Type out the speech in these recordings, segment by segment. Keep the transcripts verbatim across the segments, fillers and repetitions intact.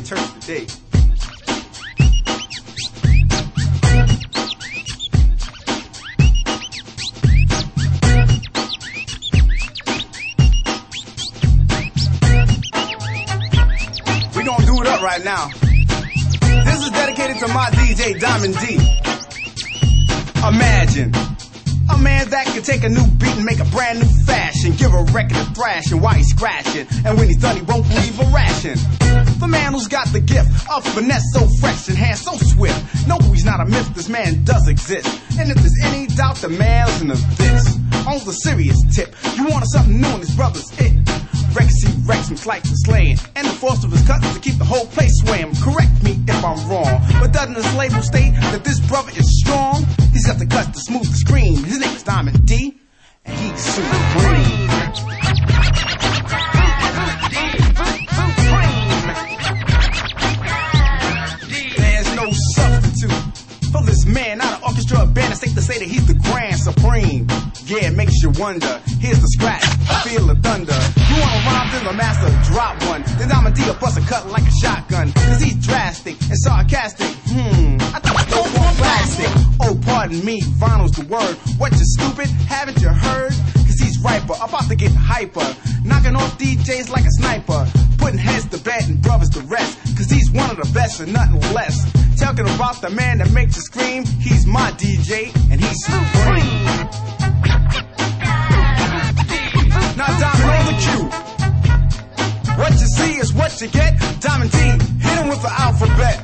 church today. We gonna do it up right now. This is dedicated to my D J Diamond D. Imagine a man that can take a new beat and make a brand new fashion, give a record a thrashing while he's scratching, and when he's done he won't leave a ration. The man who's got the gift of finesse so fresh and hands so swift. No, he's not a myth, this man does exist. And if there's any doubt, the man listen to this. On the serious tip, you wanted something new and his brother's it. Rex, he wrecks him, slights and slaying, and the force of his cuts to keep the whole place swaying. Correct me if I'm wrong, but doesn't this label state that this brother is strong? He's got the cuts to smooth the scream. His name is Diamond D, and he's supreme. There's no substitute for this man, not an orchestra or band. It's safe to say that he's the grand supreme. Yeah, it makes you wonder. Here's the scratch, feel the thunder. You wanna rhyme, then the master drop one. Then Diamond D will bust a cut like a shotgun. Cause he's drastic and sarcastic. Hmm, I think it's no more plastic. Oh, pardon me, vinyl's the word. What, you stupid? Haven't you heard? Cause he's riper, about to get hyper. Knocking off D Js like a sniper. Putting heads to bed and brothers to rest. Cause he's one of the best and nothing less. Talking about the man that makes you scream. He's my D J and he's supreme. Now Diamond on the cue. What you see is what you get. Diamond D, hit him with the alphabet.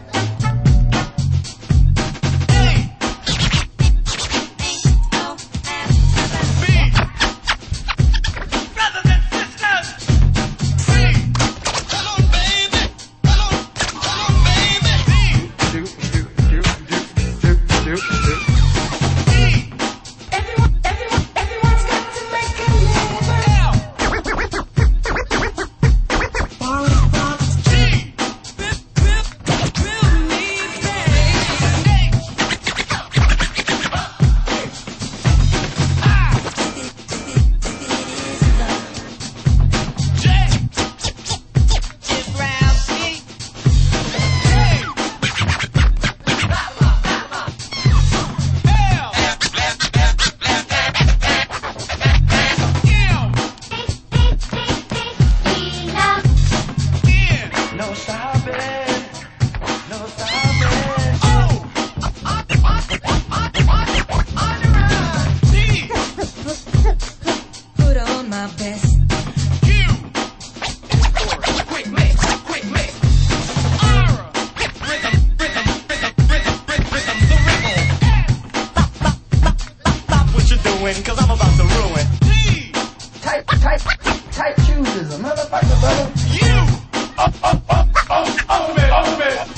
Cause I'm about to ruin. Type, type, type chooses a motherfucker, brother. You! Oh, oh, oh, oh, oh, man, oh, man.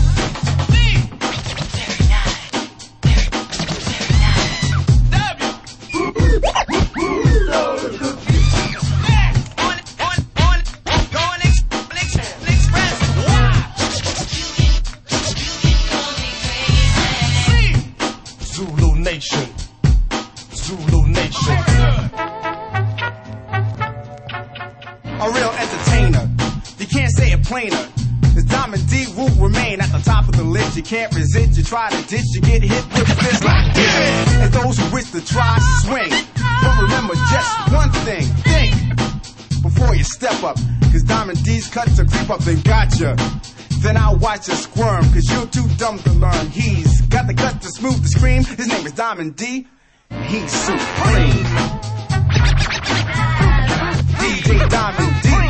Zulu Nation. Zulu Nation. A real entertainer. You can't say it plainer. This Diamond D will remain at the top of the list. You can't resist. You try to ditch. You get hit with a fist like this. And those who wish to try, swing. But remember just one thing. Think before you step up. Cause Diamond D's cuts to creep up, then gotcha. Then I'll watch you squirm. Cause you're too dumb to learn. He's got the cuts to smooth the scream. His name is Diamond D. He's supreme. D J Diamond D.